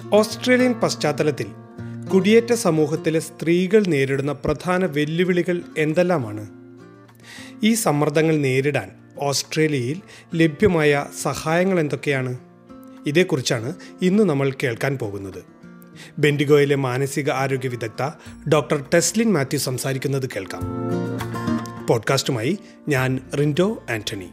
Australian പശ്ചാത്തലത്തിൽ കുടിയേറ്റ സമൂഹത്തിലെ സ്ത്രീകൾ നേരിടുന്ന പ്രധാന വെല്ലുവിളികൾ എന്തെല്ലാമാണ്? ഈ സമ്മർദ്ദങ്ങൾ നേരിടാൻ ഓസ്ട്രേലിയയിൽ ലഭ്യമായ സഹായങ്ങൾ എന്തൊക്കെയാണ്? ഇതേക്കുറിച്ചാണ് ഇന്ന് നമ്മൾ കേൾക്കാൻ പോകുന്നത്. ബെൻഡിഗോയിലെ മാനസിക ആരോഗ്യ വിദഗ്ധ ഡോക്ടർ ടെസ്ലിൻ മാത്യു സംസാരിക്കുന്നത് കേൾക്കാം. പോഡ്കാസ്റ്റുമായി ഞാൻ റിൻഡോ ആന്റണി.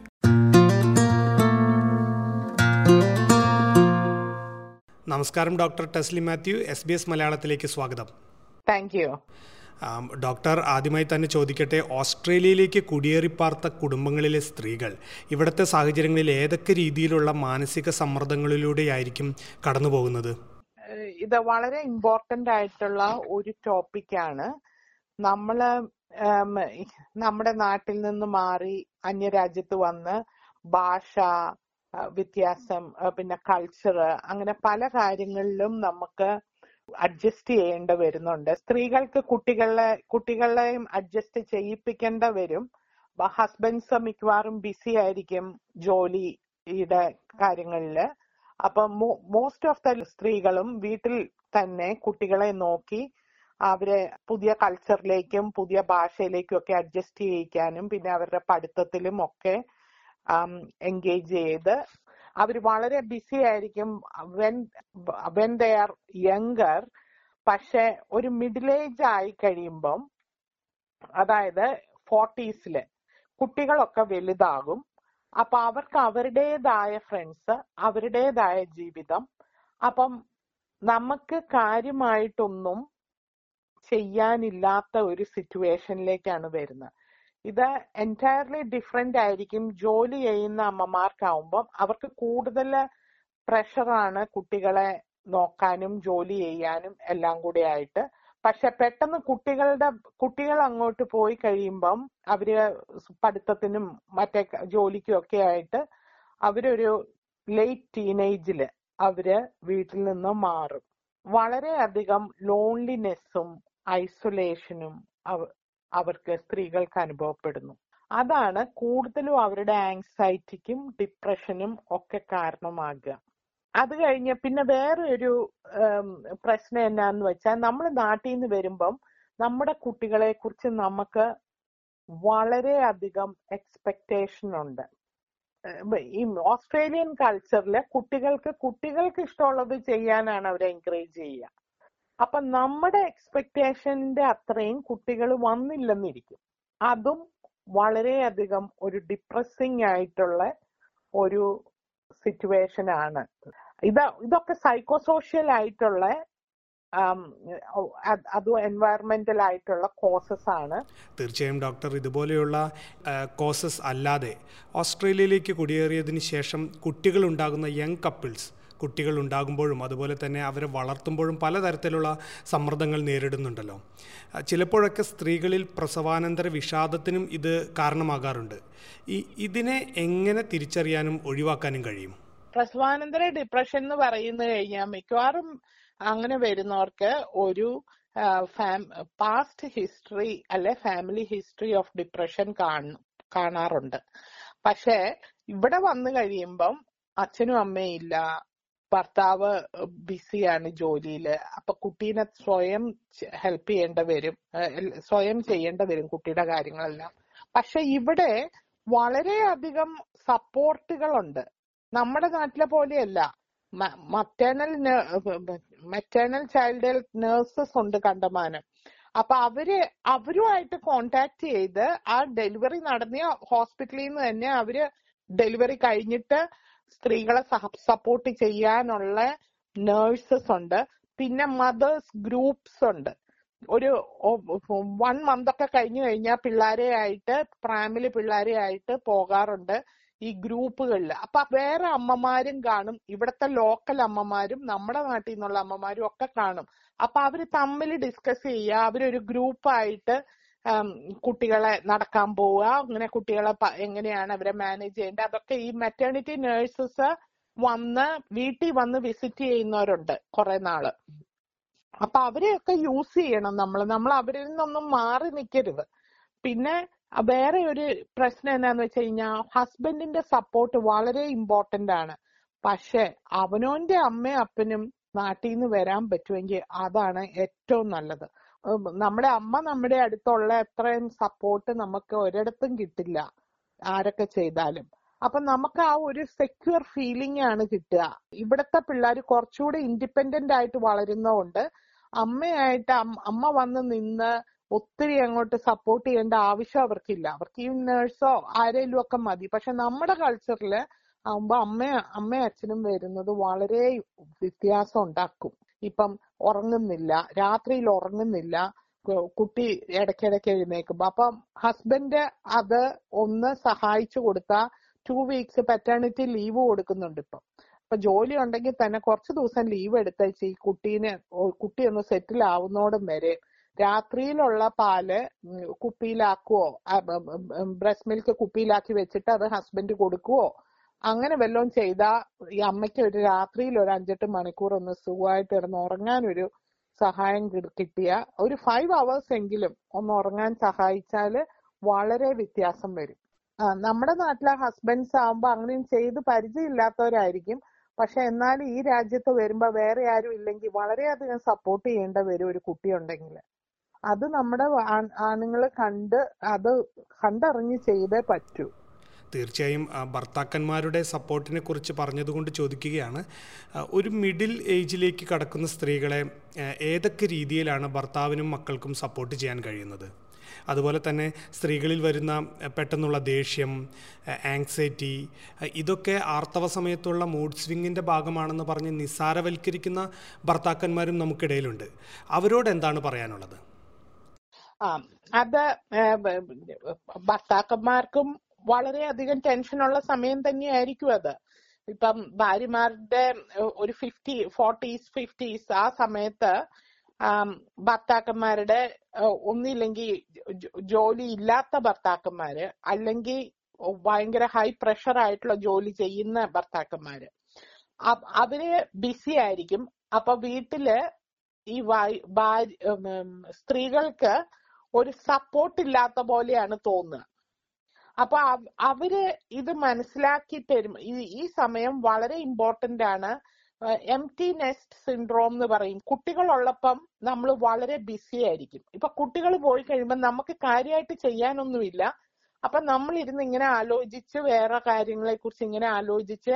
നമസ്കാരം ഡോക്ടർ ടെസ്ലിൻ മാത്യു, SBS മലയാളത്തിലേക്ക് സ്വാഗതം. Thank you. ഡോക്ടർ, ആദ്യമായി തന്നെ ചോദിക്കട്ടെ, ഓസ്ട്രേലിയയിലേക്ക് കുടിയേറിപ്പാർത്ത കുടുംബങ്ങളിലെ സ്ത്രീകൾ ഇവിടുത്തെ സാഹചര്യങ്ങളിൽ ഏതൊക്കെ രീതിയിലുള്ള മാനസിക സമ്മർദ്ദങ്ങളിലൂടെയായിരിക്കും കടന്നു പോകുന്നത്? ഇത് വളരെ ഇമ്പോർട്ടന്റ് ആയിട്ടുള്ള ഒരു ടോപ്പിക്കാണ്. നമ്മുടെ നാട്ടിൽ നിന്ന് മാറി അന്യരാജ്യത്ത് വന്ന് ഭാഷ വ്യത്യാസം, പിന്നെ കൾച്ചർ, അങ്ങനെ പല കാര്യങ്ങളിലും നമുക്ക് അഡ്ജസ്റ്റ് ചെയ്യേണ്ട വരുന്നുണ്ട്. സ്ത്രീകൾക്ക് കുട്ടികളെയും അഡ്ജസ്റ്റ് ചെയ്യിപ്പിക്കേണ്ട വരും. ഹസ്ബൻഡ്സ് മിക്കവാറും ബിസി ആയിരിക്കും ജോലിയുടെ കാര്യങ്ങളില്. അപ്പം മോസ്റ്റ് ഓഫ് ദ സ്ത്രീകളും വീട്ടിൽ തന്നെ കുട്ടികളെ നോക്കി അവരെ പുതിയ കൾച്ചറിലേക്കും പുതിയ ഭാഷയിലേക്കും ഒക്കെ അഡ്ജസ്റ്റ് ചെയ്യിക്കാനും പിന്നെ അവരുടെ പഠിത്തത്തിലും ഒക്കെ എൻഗേജ് ചെയ്ത് അവർ വളരെ ബിസി ആയിരിക്കും വെൻ ദേ ആർ യങ്കർ. പക്ഷെ ഒരു മിഡിൽ ഏജ് ആയി കഴിയുമ്പം, അതായത് 40s കുട്ടികളൊക്കെ വലുതാകും. അപ്പൊ അവർക്ക് അവരുടേതായ ഫ്രണ്ട്സ്, അവരുടേതായ ജീവിതം. അപ്പം നമുക്ക് കാര്യമായിട്ടൊന്നും ചെയ്യാനില്ലാത്ത ഒരു സിറ്റുവേഷനിലേക്കാണ് വരുന്നത്. ഇത് എൻറ്റയർലി ഡിഫറെന്റ് ആയിരിക്കും. ജോലി ചെയ്യുന്ന അമ്മമാർക്കാവുമ്പം അവർക്ക് കൂടുതൽ പ്രഷറാണ് കുട്ടികളെ നോക്കാനും ജോലി ചെയ്യാനും എല്ലാം കൂടെ ആയിട്ട്. പക്ഷെ പെട്ടെന്ന് കുട്ടികൾ അങ്ങോട്ട് പോയി കഴിയുമ്പം അവര് പഠിത്തത്തിനും മറ്റേ ജോലിക്കും ഒക്കെ ആയിട്ട് അവരൊരു ലേറ്റ് ടീനേജില് അവര് വീട്ടിൽ നിന്ന് മാറും. വളരെയധികം ലോൺലിനെസ്സും ഐസൊലേഷനും അവർക്ക് സ്ത്രീകൾക്ക് അനുഭവപ്പെടുന്നു. അതാണ് കൂടുതലും അവരുടെ ആങ്സൈറ്റിക്കും ഡിപ്രഷനും ഒക്കെ കാരണമാകുക. അത് കഴിഞ്ഞ് പിന്നെ വേറെ ഒരു പ്രശ്നം എന്നാന്ന് വെച്ചാൽ, നമ്മൾ നാട്ടിൽ നിന്ന് വരുമ്പം നമ്മുടെ കുട്ടികളെ കുറിച്ച് നമുക്ക് വളരെയധികം എക്സ്പെക്ടേഷൻ ഉണ്ട്. ഈ ഓസ്ട്രേലിയൻ കൾച്ചറില് കുട്ടികൾക്ക് ഇഷ്ടമുള്ളത് ചെയ്യാനാണ് അവരെ എൻകറേജ് ചെയ്യുക. അപ്പൊ നമ്മുടെ എക്സ്പെക്ടേഷന്റെ അത്രയും കുട്ടികൾ വന്നില്ലെന്നിരിക്കും. അതും വളരെയധികം ഒരു ഡിപ്രസിങ് ആയിട്ടുള്ള ഒരു സിറ്റുവേഷൻ ആണ്. ഇതൊക്കെ സൈക്കോസോഷ്യൽ ആയിട്ടുള്ള അതും എൻവയറമെന്റൽ ആയിട്ടുള്ള കോസസ് ആണ്. തീർച്ചയായും ഡോക്ടർ, ഇതുപോലെയുള്ള കോസസ് അല്ലാതെ ഓസ്ട്രേലിയയിലേക്ക് കുടിയേറിയതിന് ശേഷം കുട്ടികൾ ഉണ്ടാകുന്ന യങ് കപ്പിൾസ് കുട്ടികൾ ഉണ്ടാകുമ്പോഴും അതുപോലെ തന്നെ അവരെ വളർത്തുമ്പോഴും പലതരത്തിലുള്ള സമ്മർദ്ദങ്ങൾ നേരിടുന്നുണ്ടല്ലോ. ചിലപ്പോഴൊക്കെ സ്ത്രീകളിൽ പ്രസവാനന്തര വിഷാദത്തിനും ഇത് കാരണമാകാറുണ്ട്. ഇതിനെ എങ്ങനെ തിരിച്ചറിയാനും ഒഴിവാക്കാനും കഴിയും? പ്രസവാനന്തര ഡിപ്രഷൻ എന്ന് പറയുന്നു കഴിഞ്ഞാൽ മിക്കവാറും അങ്ങനെ വരുന്നവർക്ക് ഒരു പാസ്റ്റ് ഹിസ്റ്ററി അല്ലെ ഫാമിലി ഹിസ്റ്ററി ഓഫ് ഡിപ്രഷൻ കാണാറുണ്ട്. പക്ഷെ ഇവിടെ വന്നു കഴിയുമ്പം അച്ഛനും അമ്മയും ഇല്ല, ഭർത്താവ് ബിസിയാണ് ജോലിയില്. അപ്പൊ കുട്ടീനെ സ്വയം ഹെൽപ്പ് ചെയ്യേണ്ട വരും, സ്വയം ചെയ്യേണ്ട വരും കുട്ടിയുടെ കാര്യങ്ങളെല്ലാം. പക്ഷെ ഇവിടെ വളരെയധികം സപ്പോർട്ടുകളുണ്ട്. നമ്മുടെ നാട്ടിലെ പോലെയല്ല. മെറ്റേണൽ ചൈൽഡ് ഹെൽത്ത് നഴ്സസ് ഉണ്ട് കണ്ടമാനം. അപ്പൊ അവരുമായിട്ട് കോണ്ടാക്ട് ചെയ്ത് ആ ഡെലിവറി നടന്ന ഹോസ്പിറ്റലിൽ നിന്ന് തന്നെ അവര് ഡെലിവറി കഴിഞ്ഞിട്ട് സ്ത്രീകളെ സപ്പോർട്ട് ചെയ്യാനുള്ള നഴ്സസ് ഉണ്ട്. പിന്നെ മദേഴ്സ് ഗ്രൂപ്പ്സ് ഉണ്ട്. ഒരു 1 month ഒക്കെ കഴിഞ്ഞു കഴിഞ്ഞാൽ പ്രാമില് പിള്ളേരെ ആയിട്ട് പോകാറുണ്ട് ഈ ഗ്രൂപ്പുകളിൽ. അപ്പൊ വേറെ അമ്മമാരും കാണും, ഇവിടത്തെ ലോക്കൽ അമ്മമാരും നമ്മുടെ നാട്ടിൽ നിന്നുള്ള അമ്മമാരും ഒക്കെ കാണും. അപ്പൊ അവര് തമ്മിൽ ഡിസ്കസ് ചെയ്യുക, അവരൊരു ഗ്രൂപ്പായിട്ട് കുട്ടികളെ നടക്കാൻ പോവുക, അങ്ങനെ കുട്ടികളെ എങ്ങനെയാണ് അവരെ മാനേജ് ചെയ്യേണ്ടത്, അതൊക്കെ ഈ മെറ്റേണിറ്റി നഴ്സസ് വീട്ടിൽ വന്ന് വിസിറ്റ് ചെയ്യുന്നവരുണ്ട് കുറെ നാള്. അപ്പൊ അവരെയൊക്കെ യൂസ് ചെയ്യണം. നമ്മൾ അവരിൽ നിന്നൊന്നും മാറി നിൽക്കരുത്. പിന്നെ വേറെ ഒരു പ്രശ്നം എന്താന്ന് വെച്ച് കഴിഞ്ഞാൽ, ഹസ്ബൻഡിന്റെ സപ്പോർട്ട് വളരെ ഇമ്പോർട്ടന്റ് ആണ്. പക്ഷെ അവനോന്റെ അമ്മയും അപ്പനും നാട്ടിൽ നിന്ന് വരാൻ പറ്റുമെങ്കിൽ അതാണ് ഏറ്റവും നല്ലത്. നമ്മുടെ അമ്മ നമ്മുടെ അടുത്തുള്ള അത്രയും സപ്പോർട്ട് നമുക്ക് ഒരിടത്തും കിട്ടില്ല ആരൊക്കെ ചെയ്താലും. അപ്പൊ നമുക്ക് ആ ഒരു സെക്യൂർ ഫീലിംഗ് ആണ് കിട്ടുക. ഇവിടത്തെ പിള്ളേർ കുറച്ചുകൂടി ഇൻഡിപെൻഡന്റ് ആയിട്ട് വളരുന്നതുകൊണ്ട് അമ്മയായിട്ട് അമ്മ വന്ന് നിന്ന് ഒത്തിരി അങ്ങോട്ട് സപ്പോർട്ട് ചെയ്യേണ്ട ആവശ്യം അവർക്കില്ല. അവർക്ക് ഈ നേഴ്സോ ആരെങ്കിലും ഒക്കെ മതി. പക്ഷെ നമ്മുടെ കൾച്ചറില് ആവുമ്പോ അമ്മയും അച്ഛനും വരുന്നത് വളരെ വ്യത്യാസം ഉണ്ടാക്കും. ഇപ്പം ഉറങ്ങുന്നില്ല, രാത്രിയിൽ ഉറങ്ങുന്നില്ല, കുട്ടി ഇടയ്ക്കിടയ്ക്ക് എഴുന്നേക്കും. അപ്പം ഹസ്ബൻഡ് അത് ഒന്ന് സഹായിച്ചു കൊടുത്താ 2 weeks പെറ്റേണിറ്റി ലീവ് കൊടുക്കുന്നുണ്ട്. ഇപ്പൊ ജോലി ഉണ്ടെങ്കിൽ തന്നെ കുറച്ച് ദിവസം ലീവ് എടുത്തേച്ച് ഈ കുട്ടി ഒന്ന് സെറ്റിൽ ആവുന്നോടും വരെ രാത്രിയിലുള്ള പാല് കുപ്പിയിലാക്കുവോ, ബ്രസ്റ്റ് മിൽക്ക് കുപ്പിയിലാക്കി വെച്ചിട്ട് അത് ഹസ്ബൻഡ് കൊടുക്കുവോ, അങ്ങനെ വല്ലതും ചെയ്താ ഈ അമ്മയ്ക്ക് ഒരു രാത്രിയിൽ ഒരു 5-8 മണിക്കൂർ ഒന്ന് സുഖമായിട്ട് കിടന്ന് ഉറങ്ങാനൊരു സഹായം കിട്ടിയ ഒരു 5 hours എങ്കിലും ഒന്ന് ഉറങ്ങാൻ സഹായിച്ചാല് വളരെ വ്യത്യാസം വരും. നമ്മുടെ നാട്ടിലെ ഹസ്ബൻഡ്സ് ആവുമ്പോ അങ്ങനെയും ചെയ്ത് പരിചയമില്ലാത്തവരായിരിക്കും. പക്ഷെ എന്നാലും ഈ രാജ്യത്ത് വരുമ്പോ വേറെ ആരും ഇല്ലെങ്കിൽ വളരെയധികം സപ്പോർട്ട് ചെയ്യേണ്ട വരും ഒരു കുട്ടി ഉണ്ടെങ്കിൽ. അത് നമ്മുടെ ആണുങ്ങള് കണ്ടറിഞ്ഞ് ചെയ്തേ പറ്റൂ. തീർച്ചയായും ഭർത്താക്കന്മാരുടെ സപ്പോർട്ടിനെ കുറിച്ച് പറഞ്ഞതുകൊണ്ട് ചോദിക്കുകയാണ്, ഒരു മിഡിൽ ഏജിലേക്ക് കടക്കുന്ന സ്ത്രീകളെ ഏതൊക്കെ രീതിയിലാണ് ഭർത്താവിനും മക്കൾക്കും സപ്പോർട്ട് ചെയ്യാൻ കഴിയുന്നത്? അതുപോലെ തന്നെ സ്ത്രീകളിൽ വരുന്ന പെട്ടെന്നുള്ള ദേഷ്യം, ആങ്സൈറ്റി, ഇതൊക്കെ ആർത്തവ സമയത്തുള്ള മൂഡ് സ്വിങ്ങിൻ്റെ ഭാഗമാണെന്ന് പറഞ്ഞ് നിസ്സാരവൽക്കരിക്കുന്ന ഭർത്താക്കന്മാരും നമുക്കിടയിലുണ്ട്. അവരോട് എന്താണ് പറയാനുള്ളത്? അത് ഭർത്താക്കന്മാർക്കും വളരെയധികം ടെൻഷനുള്ള സമയം തന്നെയായിരിക്കും അത്. ഇപ്പം ഭാര്യമാരുടെ ഒരു 40s 50s ആ സമയത്ത് ഭർത്താക്കന്മാരുടെ ഒന്നില്ലെങ്കിൽ ജോലി ഇല്ലാത്ത ഭർത്താക്കന്മാര്, അല്ലെങ്കിൽ ഭയങ്കര ഹൈ പ്രഷർ ആയിട്ടുള്ള ജോലി ചെയ്യുന്ന ഭർത്താക്കന്മാര്, അവര് ബിസി ആയിരിക്കും. അപ്പൊ വീട്ടില് ഈ സ്ത്രീകൾക്ക് ഒരു സപ്പോർട്ട് ഇല്ലാത്ത പോലെയാണ് തോന്നുക. അപ്പൊ അവര് ഇത് മനസ്സിലാക്കി തരും. ഈ സമയം വളരെ ഇമ്പോർട്ടന്റ് ആണ്. എംപ്റ്റി നെസ്റ്റ് സിൻഡ്രോം എന്ന് പറയും. കുട്ടികളുള്ളപ്പം നമ്മൾ വളരെ ബിസി ആയിരിക്കും. ഇപ്പൊ കുട്ടികൾ പോയി കഴിയുമ്പോൾ നമുക്ക് കാര്യമായിട്ട് ചെയ്യാനൊന്നുമില്ല. അപ്പൊ നമ്മൾ ഇരുന്ന് ഇങ്ങനെ ആലോചിച്ച് വേറെ കാര്യങ്ങളെ കുറിച്ച് ഇങ്ങനെ ആലോചിച്ച്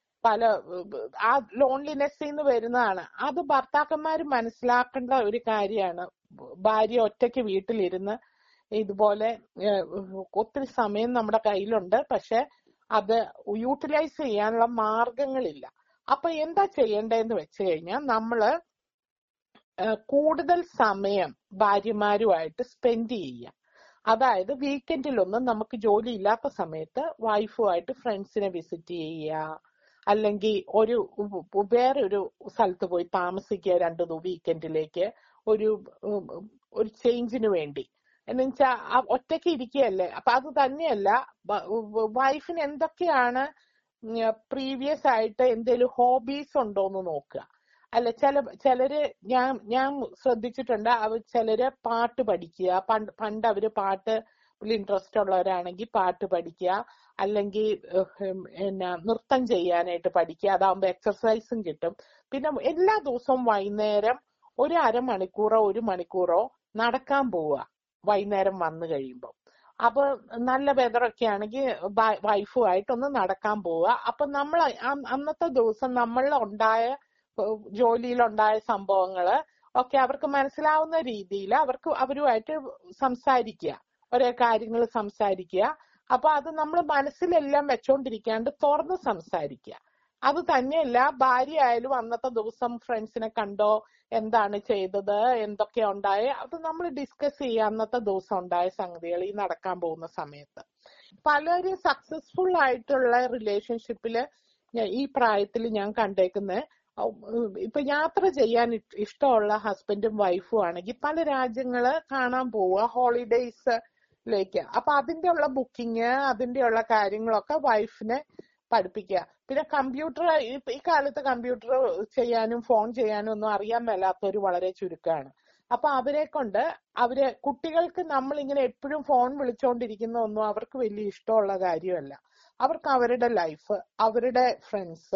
ആ ലോൺലിനെസ്സിൽ നിന്ന് വരുന്നതാണ്. അത് ഭർത്താക്കന്മാര് മനസ്സിലാക്കേണ്ട ഒരു കാര്യമാണ്. ഭാര്യ ഒറ്റയ്ക്ക് വീട്ടിലിരുന്ന് ഇതുപോലെ ഒത്തിരി സമയം നമ്മുടെ കയ്യിലുണ്ട്, പക്ഷെ അത് യൂട്ടിലൈസ് ചെയ്യാനുള്ള മാർഗങ്ങളില്ല. അപ്പൊ എന്താ ചെയ്യേണ്ടതെന്ന് വെച്ച് കഴിഞ്ഞാൽ നമ്മള് കൂടുതൽ സമയം ഭാര്യമാരുമായിട്ട് സ്പെൻഡ് ചെയ്യുക. അതായത് വീക്കെൻഡിലൊന്നും നമുക്ക് ജോലി ഇല്ലാത്ത സമയത്ത് വൈഫുമായിട്ട് ഫ്രണ്ട്സിനെ വിസിറ്റ് ചെയ്യുക, അല്ലെങ്കിൽ വേറൊരു സ്ഥലത്ത് പോയി താമസിക്കുക 2 വീക്കെൻഡിലേക്ക് ഒരു ചേഞ്ചിന് വേണ്ടി. എന്നുവെച്ചാ ഒറ്റയ്ക്ക് ഇരിക്കുകയല്ലേ. അപ്പൊ അത് തന്നെയല്ല, വൈഫിന് എന്തൊക്കെയാണ് പ്രീവിയസ് ആയിട്ട് എന്തെങ്കിലും ഹോബീസ് ഉണ്ടോന്ന് നോക്കുക. അല്ല ചിലര് ഞാൻ ശ്രദ്ധിച്ചിട്ടുണ്ട്, ചിലര് പാട്ട് പഠിക്കുക. പണ്ട് അവര് പാട്ടിൽ ഇൻട്രസ്റ്റ് ഉള്ളവരാണെങ്കിൽ പാട്ട് പഠിക്കുക, അല്ലെങ്കിൽ നൃത്തം ചെയ്യാനായിട്ട് പഠിക്കുക. അതാവുമ്പോ എക്സർസൈസും കിട്ടും. പിന്നെ എല്ലാ ദിവസവും വൈകുന്നേരം ഒരു 1/2 മണിക്കൂറോ 1 മണിക്കൂറോ നടക്കാൻ പോവുക വൈകുന്നേരം വന്നു കഴിയുമ്പോൾ. അപ്പൊ നല്ല വെതറൊക്കെ ആണെങ്കിൽ വൈഫുമായിട്ടൊന്ന് നടക്കാൻ പോവുക. അപ്പൊ നമ്മൾ അന്നത്തെ ദിവസം നമ്മളിലുണ്ടായ ജോലിയിലുണ്ടായ സംഭവങ്ങള് ഒക്കെ അവർക്ക് മനസ്സിലാവുന്ന രീതിയിൽ അവരുമായിട്ട് സംസാരിക്കുക, ഒരേ കാര്യങ്ങൾ സംസാരിക്കുക. അപ്പൊ അത് നമ്മൾ മനസ്സിലെല്ലാം വെച്ചോണ്ടിരിക്കാണ്ട് തുറന്ന് സംസാരിക്കുക. അത് തന്നെയല്ല, ഭാര്യ ആയാലും അന്നത്തെ ദിവസം ഫ്രണ്ട്സിനെ കണ്ടോ, എന്താണ് ചെയ്തത്, എന്തൊക്കെയാ ഉണ്ടായ, അത് നമ്മൾ ഡിസ്കസ് ചെയ്യുക. അന്നത്തെ ദിവസം ഉണ്ടായ സംഗതികൾ ഈ നടക്കാൻ പോകുന്ന സമയത്ത്. പലരും സക്സസ്ഫുൾ ആയിട്ടുള്ള റിലേഷൻഷിപ്പില് ഈ പ്രായത്തിൽ ഞാൻ കണ്ടേക്കുന്നത്, ഇപ്പൊ യാത്ര ചെയ്യാൻ ഇഷ്ടമുള്ള ഹസ്ബൻഡും വൈഫും ആണെങ്കിൽ പല രാജ്യങ്ങള് കാണാൻ പോവുക ഹോളിഡേയ്സിലേക്ക്. അപ്പൊ അതിന്റെ ഉള്ള ബുക്കിങ്, അതിന്റെ ഉള്ള കാര്യങ്ങളൊക്കെ വൈഫിനെ പഠിപ്പിക്കുക. പിന്നെ കമ്പ്യൂട്ടർ, ഈ കാലത്ത് കമ്പ്യൂട്ടർ ചെയ്യാനും ഫോൺ ചെയ്യാനും ഒന്നും അറിയാൻ മേലാത്തവര് വളരെ ചുരുക്കമാണ്. അപ്പൊ കുട്ടികൾക്ക് നമ്മളിങ്ങനെ എപ്പോഴും ഫോൺ വിളിച്ചോണ്ടിരിക്കുന്ന ഒന്നും അവർക്ക് വലിയ ഇഷ്ടമുള്ള കാര്യമല്ല. അവർക്ക് അവരുടെ ലൈഫ്, അവരുടെ ഫ്രണ്ട്സ്,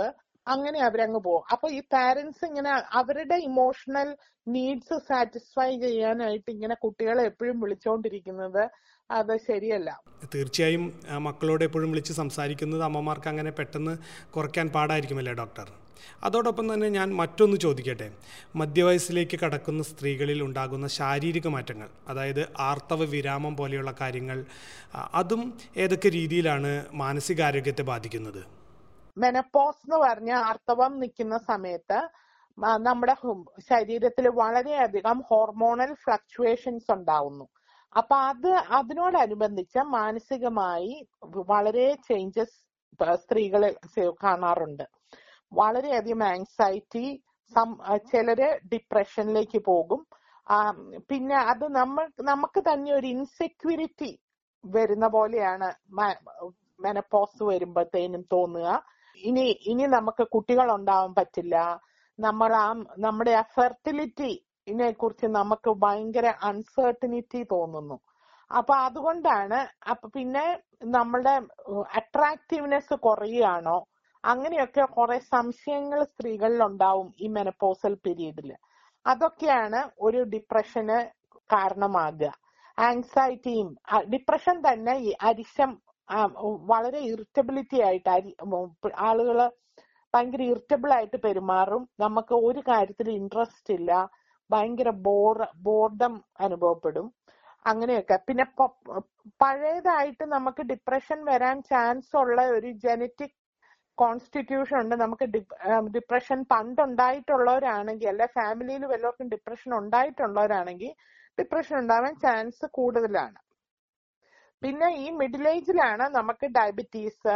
അങ്ങനെ അവരങ്ങ് പോകും. അപ്പൊ ഈ പാരന്റ്സ് ഇങ്ങനെ അവരുടെ ഇമോഷണൽ നീഡ്സ് സാറ്റിസ്ഫൈ ചെയ്യാനായിട്ട് ഇങ്ങനെ കുട്ടികളെ എപ്പോഴും വിളിച്ചോണ്ടിരിക്കുന്നത് അത് ശരിയല്ല. തീർച്ചയായും മക്കളോട് എപ്പോഴും വിളിച്ച് സംസാരിക്കുന്നത് അമ്മമാർക്ക് അങ്ങനെ പെട്ടെന്ന് കുറയ്ക്കാൻ പാടായിരിക്കുമല്ലേ ഡോക്ടർ? അതോടൊപ്പം തന്നെ ഞാൻ മറ്റൊന്ന് ചോദിക്കട്ടെ. മധ്യവയസ്സിലേക്ക് കടക്കുന്ന സ്ത്രീകളിൽ ഉണ്ടാകുന്ന ശാരീരിക മാറ്റങ്ങൾ, അതായത് ആർത്തവ വിരാമം പോലെയുള്ള കാര്യങ്ങൾ, അതും ഏതൊക്കെ രീതിയിലാണ് മാനസികാരോഗ്യത്തെ ബാധിക്കുന്നത്? മെനപ്പോസ് എന്ന് പറഞ്ഞ ആർത്തവം നിൽക്കുന്ന സമയത്ത് നമ്മുടെ ശരീരത്തിൽ വളരെയധികം ഹോർമോണൽ ഫ്ലക്ച്വേഷൻസ് ഉണ്ടാവുന്നു. അപ്പൊ അതിനോടനുബന്ധിച്ച് മാനസികമായി വളരെ ചേഞ്ചസ് സ്ത്രീകളിൽ കാണാറുണ്ട്. വളരെയധികം ആങ്സൈറ്റി, ചിലര് ഡിപ്രഷനിലേക്ക് പോകും. പിന്നെ അത് നമുക്ക് തന്നെ ഒരു ഇൻസെക്യൂരിറ്റി വരുന്ന പോലെയാണ് മെനപ്പോസ് വരുമ്പോഴത്തേനും തോന്നുക. ഇനി നമുക്ക് കുട്ടികൾ ഉണ്ടാവാൻ പറ്റില്ല, നമ്മുടെ ആ ഫെർട്ടിലിറ്റിനെ കുറിച്ച് നമുക്ക് ഭയങ്കര അൺസർട്ടനിറ്റി തോന്നുന്നു. അപ്പൊ അതുകൊണ്ടാണ് പിന്നെ നമ്മളുടെ അട്രാക്റ്റീവ്നെസ് കുറയുകയാണോ, അങ്ങനെയൊക്കെ കുറെ സംശയങ്ങൾ സ്ത്രീകളിൽ ഉണ്ടാവും ഈ മെനപ്പോസൽ പീരീഡിൽ. അതൊക്കെയാണ് ഒരു ഡിപ്രഷന് കാരണമാകുക. ആങ്സൈറ്റിയും ഡിപ്രഷൻ തന്നെ ഈ അരിശം, വളരെ ഇറിറ്റബിലിറ്റി ആയിട്ട് ആളുകള് ഭയങ്കര ഇറിറ്റബിൾ ആയിട്ട് പെരുമാറും. നമുക്ക് ഒരു കാര്യത്തിൽ ഇൻട്രസ്റ്റ് ഇല്ല, ഭയങ്കര ബോർഡം അനുഭവപ്പെടും, അങ്ങനെയൊക്കെ. പിന്നെ പഴയതായിട്ട് നമുക്ക് ഡിപ്രഷൻ വരാൻ ചാൻസ് ഉള്ള ഒരു ജനറ്റിക് കോൺസ്റ്റിറ്റ്യൂഷൻ ഉണ്ട്. നമുക്ക് ഡിപ്രഷൻ പണ്ടുണ്ടായിട്ടുള്ളവരാണെങ്കിൽ, അല്ലെ ഫാമിലിയിൽ വല്ലവർക്കും ഡിപ്രഷൻ ഉണ്ടായിട്ടുള്ളവരാണെങ്കിൽ ഡിപ്രഷൻ ഉണ്ടാവാൻ ചാൻസ് കൂടുതലാണ്. പിന്നെ ഈ മിഡിൽ ഏജിലാണ് നമുക്ക് ഡയബറ്റീസ്,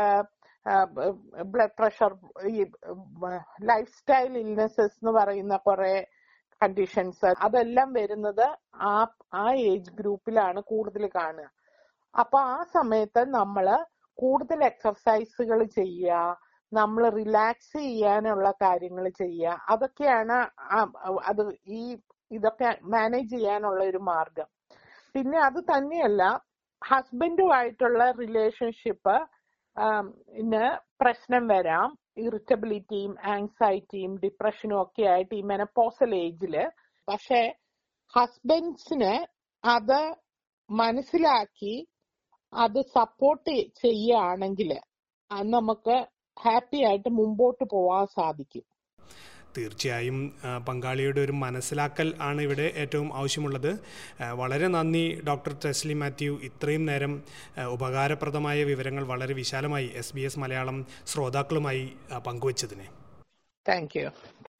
ബ്ലഡ് പ്രഷർ, ഈ ലൈഫ് സ്റ്റൈൽ ഇൽനെസസ് എന്ന് പറയുന്ന കുറെ കണ്ടീഷൻസ്, അതെല്ലാം വരുന്നത് ആ ഏജ് ഗ്രൂപ്പിലാണ് കൂടുതൽ കാണുക. അപ്പൊ ആ സമയത്ത് നമ്മള് കൂടുതൽ എക്സർസൈസുകൾ ചെയ്യുക, നമ്മൾ റിലാക്സ് ചെയ്യാനുള്ള കാര്യങ്ങൾ ചെയ്യുക, അതൊക്കെയാണ് ഇതൊക്കെ മാനേജ് ചെയ്യാനുള്ള ഒരു മാർഗം. പിന്നെ അത് തന്നെയല്ല, ഹസ്ബൻഡുമായിട്ടുള്ള റിലേഷൻഷിപ്പ് പ്രശ്നം വരാം. ഇറിറ്റബിലിറ്റിയും ആങ്സൈറ്റിയും ഡിപ്രഷനും ഒക്കെ ആയിട്ട് ഈ മെനപ്പോസൽ ഏജില്. പക്ഷെ ഹസ്ബൻഡ്സിന് അത് മനസ്സിലാക്കി അത് സപ്പോർട്ട് ചെയ്യുകയാണെങ്കിൽ നമുക്ക് ഹാപ്പി ആയിട്ട് മുമ്പോട്ട് പോവാൻ സാധിക്കും. തീർച്ചയായും പങ്കാളിയുടെ ഒരു മനസ്സിലാക്കൽ ആണ് ഇവിടെ ഏറ്റവും ആവശ്യമുള്ളത്. വളരെ നന്ദി ഡോക്ടർ ടെസ്ലി മാത്യു, ഇത്രയും നേരം ഉപകാരപ്രദമായ വിവരങ്ങൾ വളരെ വിശാലമായി SBS മലയാളം ശ്രോതാക്കളുമായി പങ്കുവച്ചതിന്. Thank you.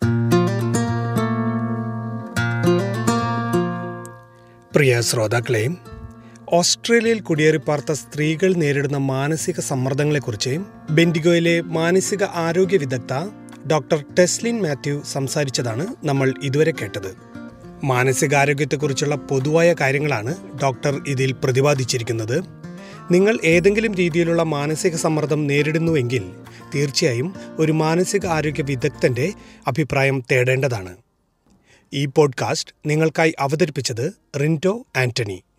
പ്രിയ ശ്രോതാക്കളെ, ഓസ്ട്രേലിയയിൽ കുടിയേറിപ്പാർത്ത സ്ത്രീകൾ നേരിടുന്ന മാനസിക സമ്മർദ്ദങ്ങളെക്കുറിച്ച് ബെൻഡിഗോയിലെ മാനസിക ആരോഗ്യ വിദഗ്ധ ഡോക്ടർ ടെസ്ലിൻ മാത്യു സംസാരിച്ചതാണ് നമ്മൾ ഇതുവരെ കേട്ടത്. മാനസികാരോഗ്യത്തെക്കുറിച്ചുള്ള പൊതുവായ കാര്യങ്ങളാണ് ഡോക്ടർ ഇതിൽ പ്രതിപാദിച്ചിരിക്കുന്നത്. നിങ്ങൾ ഏതെങ്കിലും രീതിയിലുള്ള മാനസിക സമ്മർദ്ദം നേരിടുന്നുവെങ്കിൽ തീർച്ചയായും ഒരു മാനസിക ആരോഗ്യ വിദഗ്ധന്റെ അഭിപ്രായം തേടേണ്ടതാണ്. ഈ പോഡ്കാസ്റ്റ് നിങ്ങൾക്കായി അവതരിപ്പിച്ചത് റിൻറ്റോ ആന്റണി.